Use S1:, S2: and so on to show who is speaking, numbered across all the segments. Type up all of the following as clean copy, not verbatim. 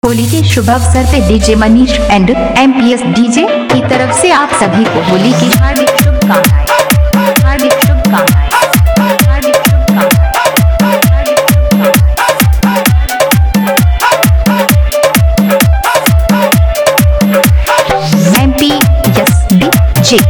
S1: होली के शुभ अवसर पे DJ Manish and MPS DJ की तरफ से आप सभी को होली की हार्दिक शुभकामनाएं, हार्दिक शुभकामनाएं, हार्दिक शुभकामनाएं। MPS DJ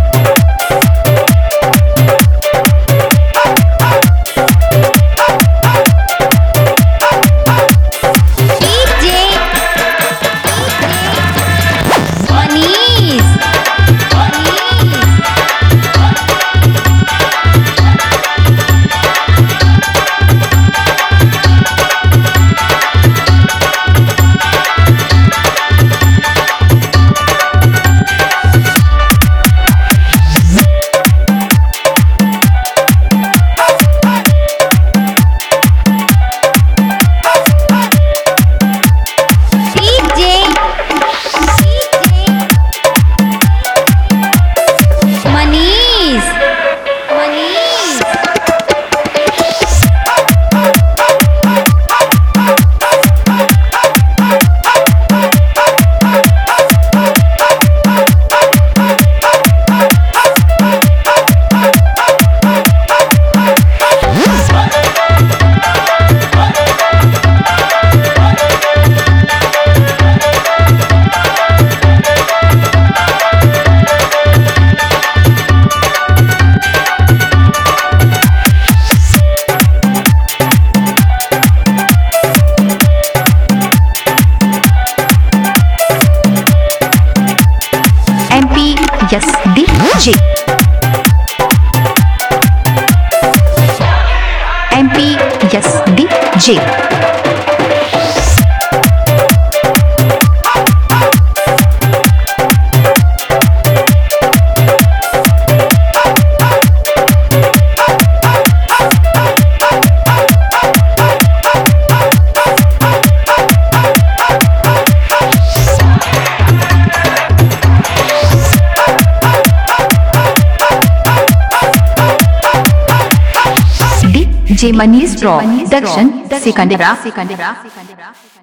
S1: MPS DJ MPS DJ J Manish pro दक्षिण सिकंदरा।